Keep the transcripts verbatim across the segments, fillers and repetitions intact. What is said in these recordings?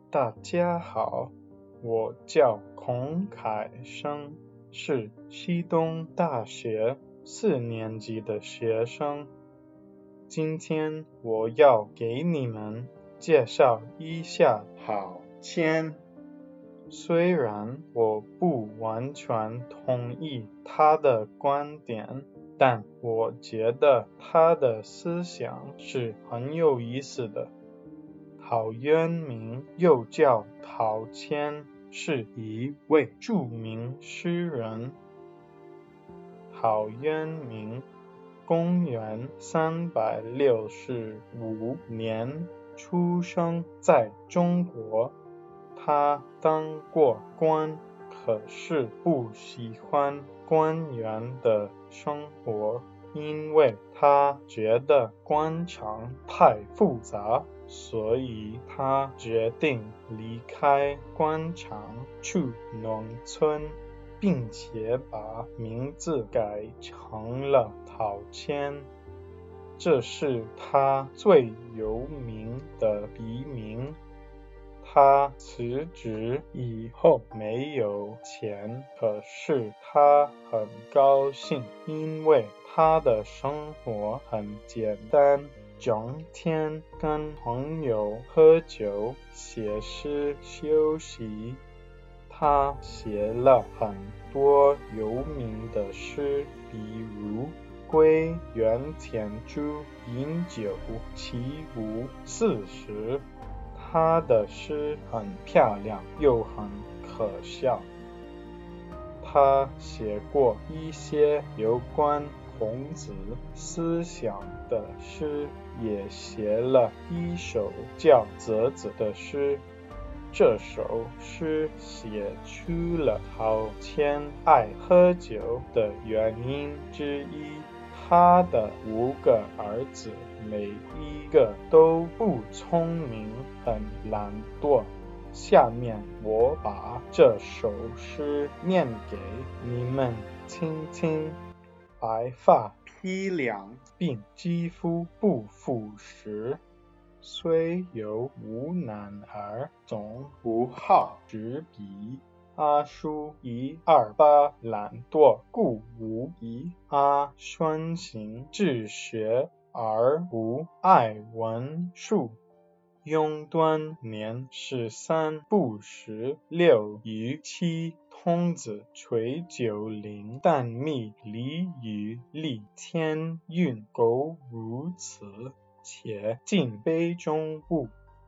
大家好，我叫孔凯生，是西东大学四年级的学生。今天我要给你们介绍一下郝谦。虽然我不完全同意他的观点，但我觉得他的思想是很有意思的。陶渊明又叫陶谦，是一位著名诗人。陶渊明公元三百六十五年出生在中国，他当过官，可是不喜欢官员的生活，因为他觉得官场太复杂，所以他决定离开官场去农村，并且把名字改成了陶谦。这是他最有名的笔名。他辞职以后没有钱，可是他很高兴，因为他的生活很简单，整天跟朋友喝酒、写诗、休息。他写了很多有名的诗，比如归园田居饮酒其无四十。他的诗很漂亮，又很可笑。他写过一些有关孔子思想的诗，也写了一首叫《泽子》的诗。这首诗写出了陶谦爱喝酒的原因之一。他的五个儿子每一个都不聪明，很懒惰。下面我把这首诗念给你们听听。白发披两鬓，肌肤不腐蚀。虽有无男儿，总不好执笔。阿叔一二八，懒惰故无益。阿宣行治学，而不爱文书。雍端年十三，不识六余七。童子垂九龄，但觅鲤鱼立。天运苟如此，且尽杯中物。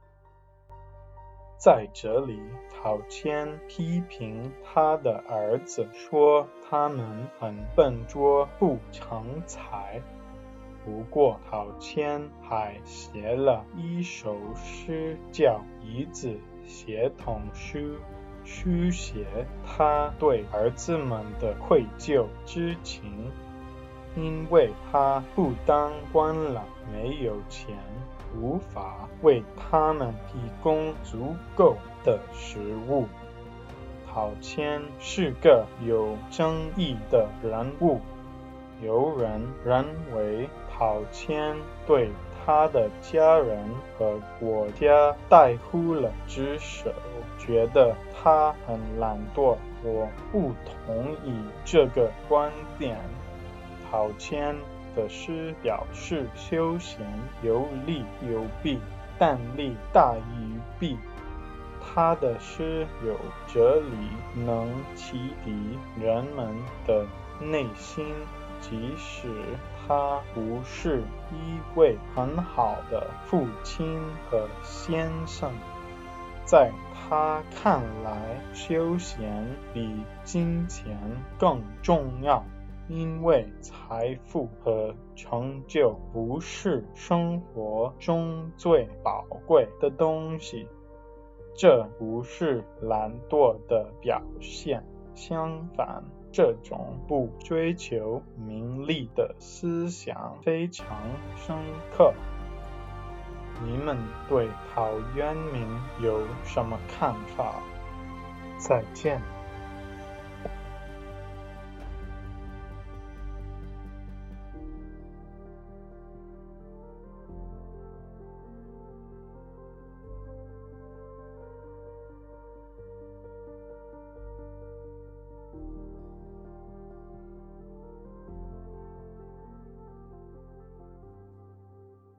在这里，陶谦批评他的儿子，说他们很笨拙，不成才。不过陶谦还写了一首诗，叫《一字写童书》，书写他对儿子们的愧疚之情。因为他不当官了，没有钱，无法为他们提供足够的食物。陶谦是个有争议的人物，有人认为陶谦对他的家人和国家怠忽了职守，觉得他很懒惰。我不同意这个观点。陶谦的诗表示休闲，有利有弊，但利大于弊。他的诗有哲理，能启迪人们的内心，即使他不是一位很好的父亲和先生。在他看来，休闲比金钱更重要。因为财富和成就不是生活中最宝贵的东西，这不是懒惰的表现。相反，这种不追求名利的思想非常深刻。你们对陶渊明有什么看法？再见。